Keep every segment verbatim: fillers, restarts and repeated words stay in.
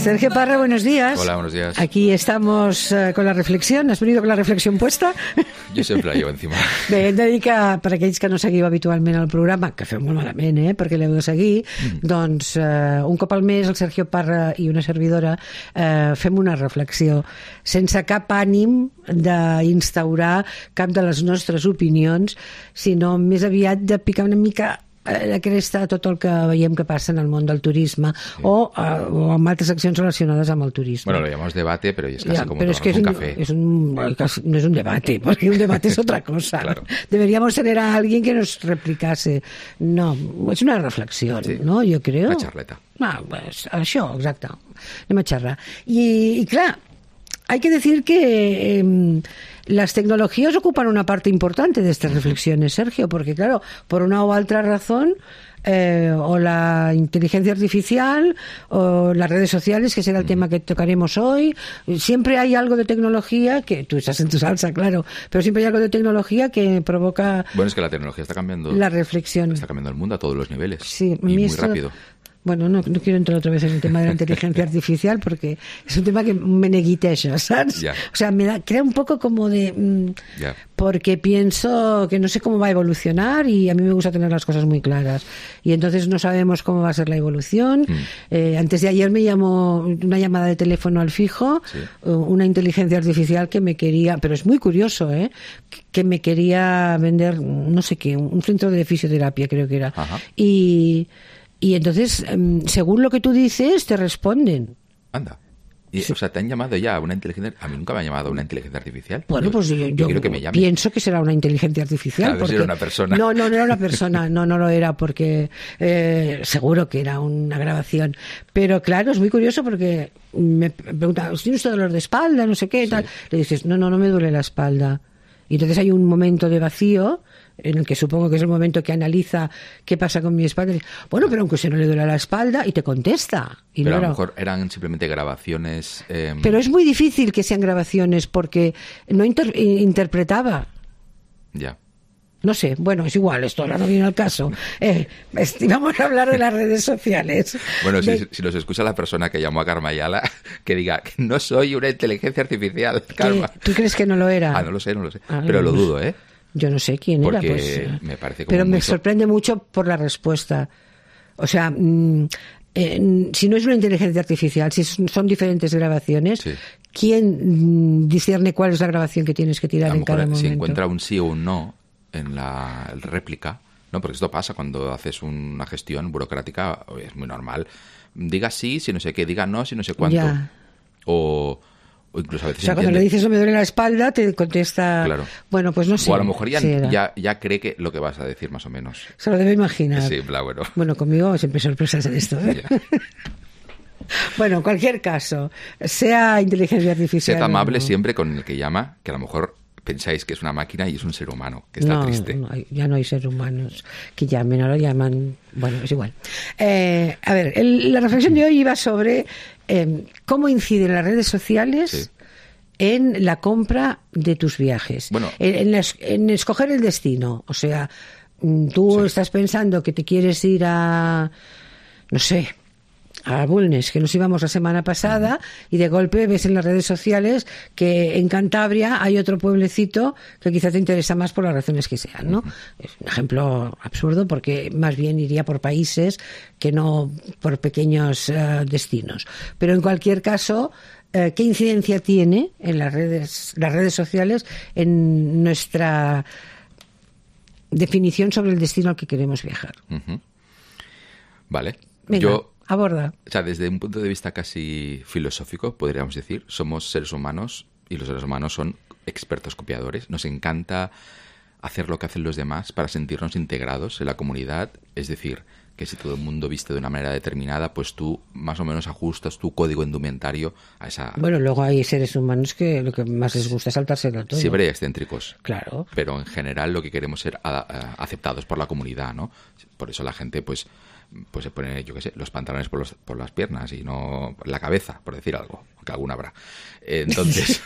Sergio Parra, buenos días. Hola, buenos días. Aquí estamos uh, con la reflexión. ¿Has venido con la reflexión puesta? Jo sempre la llevo encima. Bé, hem de dir que per aquells que no seguiu habitualment el programa, que feu molt malament, eh, perquè l'heu de seguir, mm. doncs uh, un cop al mes el Sergio Parra i una servidora uh, fem una reflexió sense cap ànim d'instaurar cap de les nostres opinions, sinó més aviat de picar una mica la cresta a tot el que veiem que passa en el món del turisme, sí. o, uh, o amb altres accions relacionades amb el turisme. Bueno, lo llamamos debate, pero es casi ya, como pero tomarnos es que un, es un café. Es un, no es un debate, porque un debate es otra cosa. Claro. Deberíamos tener a alguien que nos replicase. No, es una reflexión, sí. ¿no? Yo creo. Una charleta. Ah, pues, això, exacte. Anem a xerrar. I, i clar, hay que decir que eh, las tecnologías ocupan una parte importante de estas reflexiones, Sergio, porque claro, por una u otra razón, eh, o la inteligencia artificial o las redes sociales, que será el tema que tocaremos hoy, siempre hay algo de tecnología que, tú estás en tu salsa, claro, pero siempre hay algo de tecnología que provoca... Bueno, es que la tecnología está cambiando... La reflexión. Está cambiando el mundo a todos los niveles. Sí, y muy esto... rápido. Bueno, no, no quiero entrar otra vez en el tema de la inteligencia artificial porque es un tema que me neguiteja, ¿sabes? Ya. O sea, me da, crea un poco como de... Mmm, ya. Porque pienso que no sé cómo va a evolucionar y a mí me gusta tener las cosas muy claras. Y entonces no sabemos cómo va a ser la evolución. Mm. Eh, antes de ayer me llamó una llamada de teléfono al fijo, sí. una inteligencia artificial que me quería... Pero es muy curioso, ¿eh? Que me quería vender, no sé qué, un centro de fisioterapia creo que era. Ajá. Y... Y entonces, según lo que tú dices, te responden. Anda. Y, sí. O sea, ¿te han llamado ya una inteligencia? A mí nunca me ha llamado una inteligencia artificial. Bueno, yo, pues yo, yo, yo quiero que me llame. Pienso que será una inteligencia artificial. A ver porque... si era una persona. No, no, no era una persona. No, no lo era porque eh, seguro que era una grabación. Pero claro, es muy curioso porque me preguntan, ¿tiene usted dolor de espalda? No sé qué, sí. tal. Le dices, no, no, no me duele la espalda. Y entonces hay un momento de vacío en el que supongo que es el momento que analiza qué pasa con mi espalda. Bueno, pero aunque se no le duele la espalda, y te contesta. Y pero no a lo era... mejor eran simplemente grabaciones... Eh... Pero es muy difícil que sean grabaciones porque no inter- interpretaba. Ya. No sé, bueno, es igual, esto ahora no viene al caso. Eh, vamos a hablar de las redes sociales. Bueno, de... si, si nos escucha la persona que llamó a Karma Ayala, que diga, no soy una inteligencia artificial, Karma. ¿Tú crees que no lo era? Ah, no lo sé, no lo sé. Ah, pero no lo dudo, ¿eh? Yo no sé quién Porque era, pues. Me parece como pero me muy... sorprende mucho por la respuesta. O sea, mmm, eh, si no es una inteligencia artificial, si son diferentes grabaciones, sí. ¿quién mmm, discierne cuál es la grabación que tienes que tirar en cada momento? Si encuentra un sí o un no en la réplica, ¿no? Porque esto pasa cuando haces una gestión burocrática, es muy normal. Diga sí si no sé qué, diga no si no sé cuánto. Ya. O... O incluso a veces o sea, entiende. Cuando le dices no me duele la espalda, te contesta... Claro. Bueno, pues no sé. O a lo mejor ya, sí ya, ya cree que lo que vas a decir, más o menos. Se lo debe imaginar. Sí, claro, bueno. Bueno, conmigo siempre sorpresas en esto, ¿eh? Bueno, en cualquier caso, sea inteligencia artificial... Sed amable no. siempre con el que llama, que a lo mejor pensáis que es una máquina y es un ser humano, que está no, triste. No, ya no hay seres humanos que llamen, ahora llaman... Bueno, es igual. Eh, a ver, el, la reflexión de hoy iba sobre eh, cómo inciden las redes sociales sí. en la compra de tus viajes. Bueno, en, en, es, en escoger el destino. O sea, tú sí. estás pensando que te quieres ir a... no sé... a Bulnes, que nos íbamos la semana pasada, uh-huh. y de golpe ves en las redes sociales que en Cantabria hay otro pueblecito que quizás te interesa más por las razones que sean, ¿no? Uh-huh. Es un ejemplo absurdo porque más bien iría por países que no por pequeños uh, destinos. Pero en cualquier caso, uh, ¿qué incidencia tiene en las redes, las redes sociales en nuestra definición sobre el destino al que queremos viajar? Uh-huh. Vale. Venga. Yo Aborda. O sea, desde un punto de vista casi filosófico, podríamos decir, somos seres humanos y los seres humanos son expertos copiadores. Nos encanta hacer lo que hacen los demás para sentirnos integrados en la comunidad. Es decir, que si todo el mundo viste de una manera determinada, pues tú más o menos ajustas tu código indumentario a esa... Bueno, luego hay seres humanos que lo que más les gusta es saltárselo todo. Siempre hay excéntricos. Claro. Pero en general lo que queremos es ser a, a, aceptados por la comunidad, ¿no? Por eso la gente, pues... pues se pone, yo qué sé, los pantalones por, los, por las piernas y no la cabeza, por decir algo, aunque alguna habrá. Eh, entonces,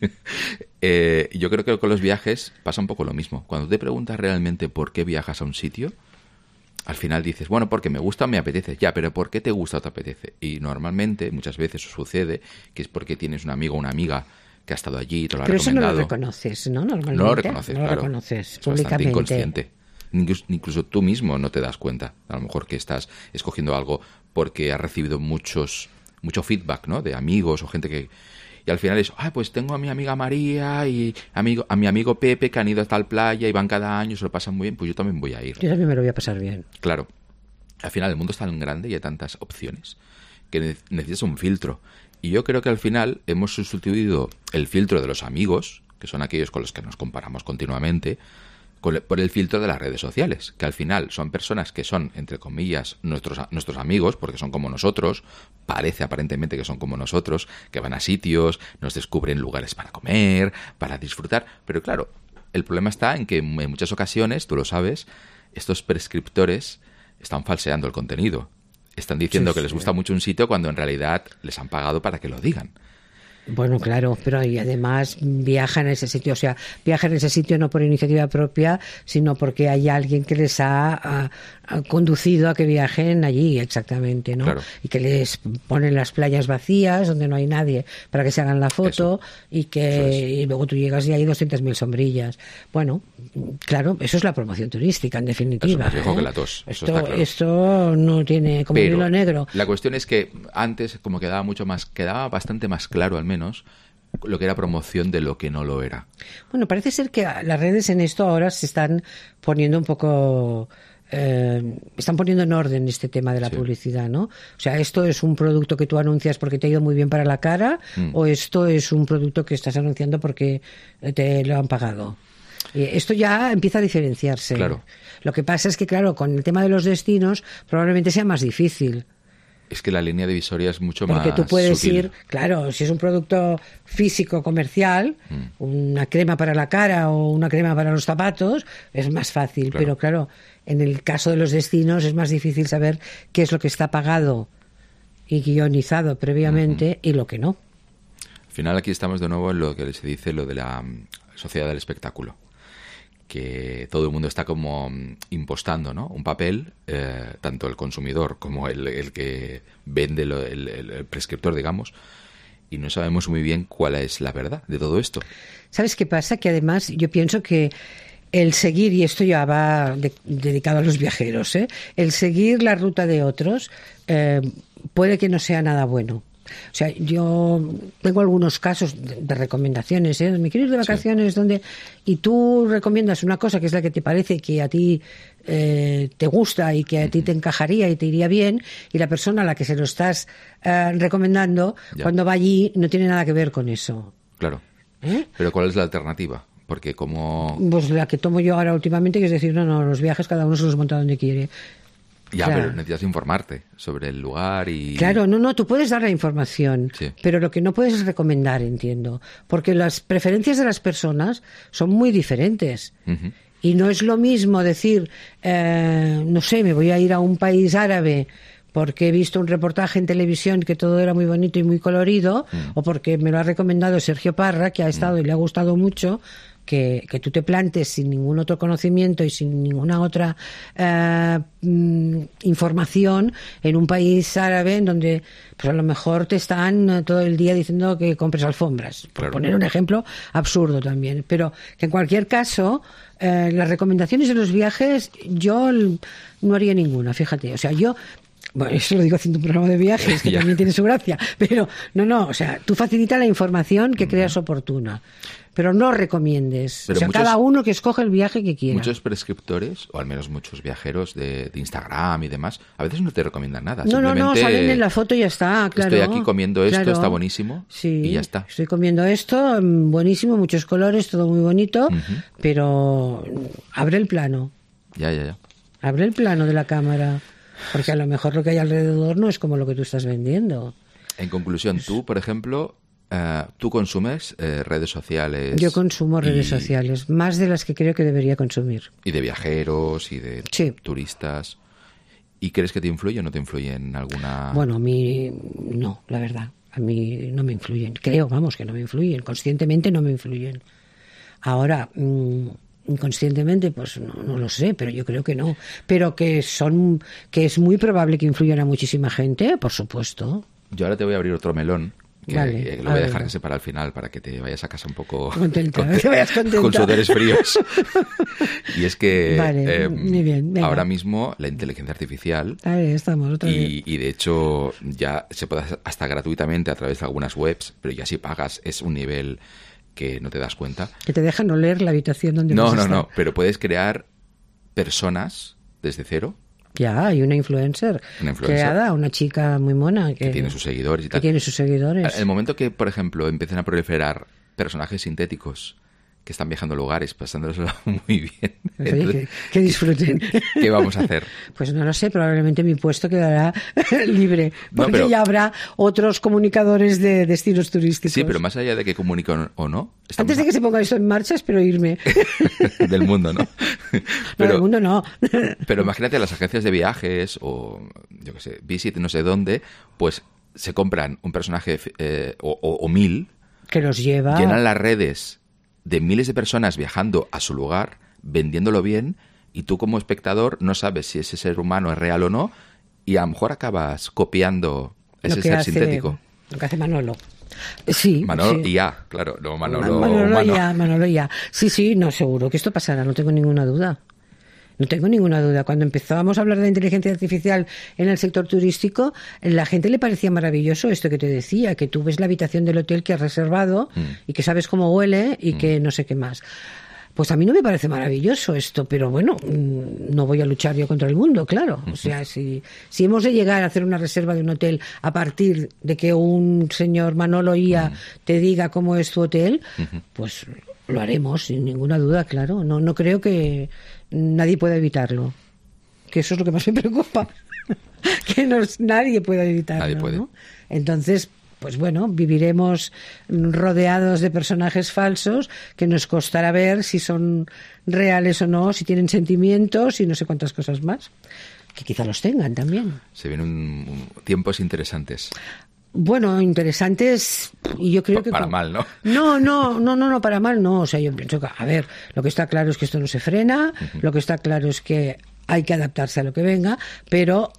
eh, yo creo que con los viajes pasa un poco lo mismo. Cuando te preguntas realmente por qué viajas a un sitio, al final dices, bueno, porque me gusta o me apetece. Ya, pero ¿por qué te gusta o te apetece? Y normalmente, muchas veces sucede que es porque tienes un amigo o una amiga que ha estado allí y te lo ha Pero eso recomendado. no lo reconoces, ¿no? Normalmente. No lo reconoces, no lo claro. reconoces Es públicamente. bastante inconsciente. Incluso, incluso tú mismo no te das cuenta. A lo mejor que estás escogiendo algo porque has recibido muchos mucho feedback, ¿no? De amigos o gente que... Y al final es, ah, pues tengo a mi amiga María y amigo, a mi amigo Pepe que han ido a tal playa y van cada año, se lo pasan muy bien, pues yo también voy a ir. Yo también me lo voy a pasar bien. Claro. Al final el mundo es tan grande y hay tantas opciones que necesitas un filtro. Y yo creo que al final hemos sustituido el filtro de los amigos, que son aquellos con los que nos comparamos continuamente, con, por el filtro de las redes sociales, que al final son personas que son, entre comillas, nuestros, nuestros amigos, porque son como nosotros, parece aparentemente que son como nosotros, que van a sitios, nos descubren lugares para comer, para disfrutar, pero claro, el problema está en que en muchas ocasiones, tú lo sabes, estos prescriptores están falseando el contenido. Están diciendo sí, que les gusta sí. mucho un sitio cuando en realidad les han pagado para que lo digan. Bueno, claro, pero y además viajan a ese sitio, o sea, viajan a ese sitio no por iniciativa propia, sino porque hay alguien que les ha, ha, ha conducido a que viajen allí, exactamente, ¿no? Claro. Y que les ponen las playas vacías, donde no hay nadie, para que se hagan la foto, eso. y que es. y luego tú llegas y hay doscientas mil sombrillas. Bueno, claro, eso es la promoción turística, en definitiva. Eso me fijo ¿eh? que la tos, eso esto, está claro. Esto no tiene como pero hilo negro. La cuestión es que antes, como quedaba mucho más, quedaba bastante más claro al menos, lo que era promoción de lo que no lo era. Bueno, parece ser que las redes en esto ahora se están poniendo un poco... Eh, están poniendo en orden este tema de la sí. publicidad, ¿no? O sea, ¿esto es un producto que tú anuncias porque te ha ido muy bien para la cara mm. o esto es un producto que estás anunciando porque te lo han pagado? Y esto ya empieza a diferenciarse. Claro. Lo que pasa es que, claro, con el tema de los destinos probablemente sea más difícil. Es que la línea divisoria es mucho Porque más Porque tú puedes sutil. ir, claro, si es un producto físico comercial, mm. una crema para la cara o una crema para los zapatos, es más fácil. Claro. Pero claro, en el caso de los destinos es más difícil saber qué es lo que está pagado y guionizado previamente uh-huh. y lo que no. Al final aquí estamos de nuevo en lo que se dice lo de la sociedad del espectáculo. Que todo el mundo está como impostando, ¿no? Un papel, eh, tanto el consumidor como el, el que vende, lo, el, el prescriptor, digamos, y no sabemos muy bien cuál es la verdad de todo esto. ¿Sabes qué pasa? Que además yo pienso que el seguir, y esto ya va de, dedicado a los viajeros, ¿eh? El seguir la ruta de otros eh, puede que no sea nada bueno. O sea, yo tengo algunos casos de, de recomendaciones, ¿eh? Me quiero ir de vacaciones sí. donde y tú recomiendas una cosa que es la que te parece que a ti eh, te gusta y que a uh-huh. ti te encajaría y te iría bien, y la persona a la que se lo estás eh, recomendando ya. cuando va allí no tiene nada que ver con eso. Claro. ¿Eh? Pero ¿cuál es la alternativa? Porque como... Pues la que tomo yo ahora últimamente, que es decir, no, no, los viajes cada uno se los monta donde quiere. Ya, o sea, pero necesitas informarte sobre el lugar y... Claro, no, no, tú puedes dar la información, sí. pero lo que no puedes es recomendar, entiendo. Porque las preferencias de las personas son muy diferentes. Uh-huh. Y no es lo mismo decir, eh, no sé, me voy a ir a un país árabe porque he visto un reportaje en televisión que todo era muy bonito y muy colorido, uh-huh. o porque me lo ha recomendado Sergio Parra, que ha estado uh-huh. y le ha gustado mucho... Que, que tú te plantes sin ningún otro conocimiento y sin ninguna otra eh, información en un país árabe en donde pues a lo mejor te están todo el día diciendo que compres alfombras, por claro. poner un ejemplo absurdo también, pero que en cualquier caso eh, las recomendaciones de los viajes yo no haría ninguna, fíjate, o sea, yo bueno, eso lo digo haciendo un programa de viajes que también tiene su gracia, pero no, no, o sea, tú facilita la información que creas oportuna, pero no recomiendes. Pero o sea, muchos, cada uno que escoge el viaje que quiera. Muchos prescriptores, o al menos muchos viajeros de, de Instagram y demás, a veces no te recomiendan nada. No, no, no, salen en la foto y ya está, claro. Estoy aquí comiendo esto, claro, está buenísimo, sí, y ya está. Estoy comiendo esto, buenísimo, muchos colores, todo muy bonito, uh-huh. pero abre el plano. Ya, ya, ya. Abre el plano de la cámara, porque a lo mejor lo que hay alrededor no es como lo que tú estás vendiendo. En conclusión, tú, por ejemplo... Uh, ¿Tú consumes eh, redes sociales? Yo consumo redes y... sociales, más de las que creo que debería consumir. Y de viajeros y de sí. turistas. ¿Y crees que te influye o no te influye en alguna...? Bueno, a mí no, la verdad. A mí no me influyen. Creo, vamos, que no me influyen. Conscientemente no me influyen. Ahora, mmm, inconscientemente, pues no, no lo sé, pero yo creo que no. Pero que son, que es muy probable que influyan a muchísima gente, por supuesto. Yo ahora te voy a abrir otro melón. Que, vale, que lo voy a dejar ese para el final, para que te vayas a casa un poco contenta, con, que vayas contenta. Con sudores fríos. Y es que vale, eh, muy bien, ahora mismo la inteligencia artificial, ahí estamos, otra y, vez. y de hecho ya se puede hacer hasta gratuitamente a través de algunas webs, pero ya si pagas es un nivel que no te das cuenta. Que te dejan oler la habitación donde No, vas a no, estar. no, pero puedes crear personas desde cero. Ya, hay una influencer, Una influencer. creada, una chica muy mona que, Que tiene sus seguidores y que tal. tiene sus seguidores. El momento que, por ejemplo, empiecen a proliferar personajes sintéticos que están viajando a lugares, pasándoselo muy bien. Pues oye, que, que disfruten. ¿Qué vamos a hacer? Pues no lo sé, probablemente mi puesto quedará libre, porque No, pero- ya habrá otros comunicadores de destinos turísticos. Sí, pero más allá de que comuniquen o no, estamos Antes de que se ponga eso en marcha, espero irme. del mundo, ¿no? No, del mundo no. Pero imagínate las agencias de viajes o, yo qué sé, Visit no sé dónde, pues se compran un personaje eh, o, o- o mil, Que los lleva... llenan las redes de miles de personas viajando a su lugar, vendiéndolo bien, y tú como espectador no sabes si ese ser humano es real o no, y a lo mejor acabas copiando lo ese que ser hace, sintético. Lo que hace Manolo. Sí. Manolo sí. I A, claro, no Manolo, Manolo humano. ya, Manolo ya. Sí, sí, no, seguro que esto pasará, no tengo ninguna duda. No tengo ninguna duda. Cuando empezábamos a hablar de inteligencia artificial en el sector turístico, la gente le parecía maravilloso esto que te decía, que tú ves la habitación del hotel que has reservado Mm. y que sabes cómo huele y Mm. que no sé qué más. Pues a mí no me parece maravilloso esto, pero bueno, mm, no voy a luchar yo contra el mundo, claro. O sea, si, si hemos de llegar a hacer una reserva de un hotel a partir de que un señor Manolo I A te diga cómo es tu hotel, pues lo haremos sin ninguna duda, claro. No, no creo que nadie pueda evitarlo. Que eso es lo que más me preocupa. Que nos, nadie pueda evitarlo. Nadie puede. ¿no? Entonces, pues bueno, viviremos rodeados de personajes falsos que nos costará ver si son reales o no, si tienen sentimientos y no sé cuántas cosas más. Que quizá los tengan también. Se vienen un- un- tiempos interesantes. Bueno, interesantes y yo creo Pa- que... para mal, ¿no? No, no, no, no, no, para mal no. O sea, yo pienso que, a ver, lo que está claro es que esto no se frena, lo que está claro es que hay que adaptarse a lo que venga, pero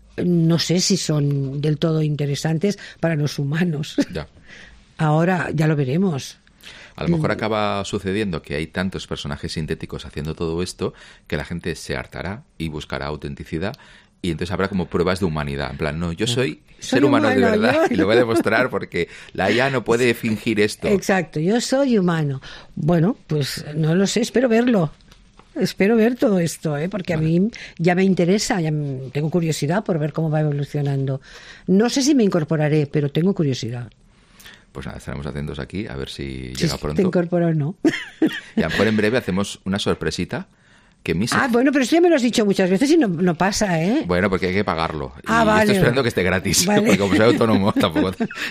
no sé si son del todo interesantes para los humanos. Ya. Ahora ya lo veremos. A lo mejor acaba sucediendo que hay tantos personajes sintéticos haciendo todo esto que la gente se hartará y buscará autenticidad. Y entonces habrá como pruebas de humanidad. En plan, no, yo soy, Soy ser humano, de humano, verdad yo- y lo voy a demostrar porque la I A no puede fingir esto. Exacto, yo soy humano. Bueno, pues no lo sé, espero verlo. Espero ver todo esto, ¿eh? Porque a mí ya me interesa, ya m- tengo curiosidad por ver cómo va evolucionando. No sé si me incorporaré, pero tengo curiosidad. Pues nada, estaremos atentos aquí a ver si Si llega te pronto. incorporo o no. Y a lo mejor en breve hacemos una sorpresita que mi Ah, sec- bueno, pero esto ya me lo has dicho muchas veces y no, no pasa, ¿eh? Bueno, porque hay que pagarlo. Y Ah, vale. estoy esperando que esté gratis. Vale. Porque como soy autónomo, tampoco.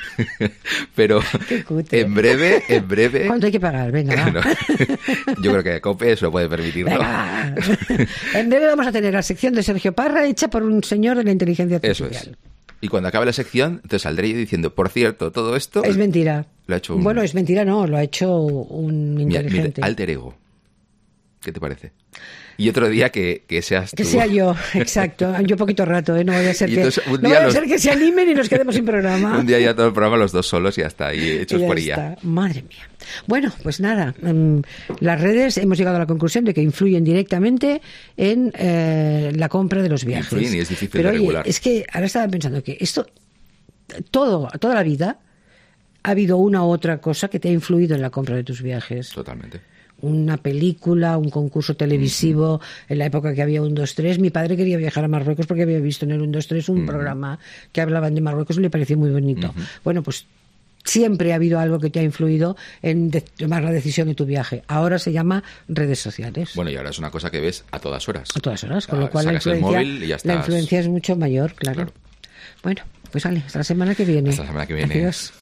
Pero Qué cutre. en breve, en breve. ¿Cuánto hay que pagar? Venga, va. No. Yo creo que COPE se lo puede permitir, ¿no? Venga, va. En breve vamos a tener la sección de Sergio Parra hecha por un señor de la inteligencia Eso artificial. es. Y cuando acabe la sección, entonces saldré yo diciendo, por cierto, todo esto Es mentira. lo ha hecho un, Bueno, es mentira, no, lo ha hecho un mi- mi inteligente. alter ego. ¿Qué te parece? Y otro día que, que seas Que tú. sea yo, exacto. Yo poquito rato, ¿eh? No voy a ser, Y que, entonces, un no día voy a los- ser que se animen y nos quedemos sin programa. Un día ya todo el programa los dos solos y hasta ahí hechos Y ya por está. ella. Madre mía. Bueno, pues nada, mm, las redes hemos llegado a la conclusión de que influyen directamente en eh, la compra de los viajes. Influyen y es difícil Pero de oye, regular. es que ahora estaba pensando que esto, todo, toda la vida, ha habido una u otra cosa que te ha influido en la compra de tus viajes. Totalmente. Una película, un concurso televisivo, en la época que había un dos tres. Mi padre quería viajar a Marruecos porque había visto en el un dos tres un programa que hablaban de Marruecos y le pareció muy bonito. Bueno, pues siempre ha habido algo que te ha influido en de- tomar la decisión de tu viaje. Ahora se llama redes sociales. Bueno, y ahora es una cosa que ves a todas horas. A todas horas, con Ah, lo cual la sacas el influencia, móvil y ya la estás. influencia es mucho mayor, claro. Claro. Bueno, pues vale, hasta la semana que viene. Hasta la semana que viene. Adiós.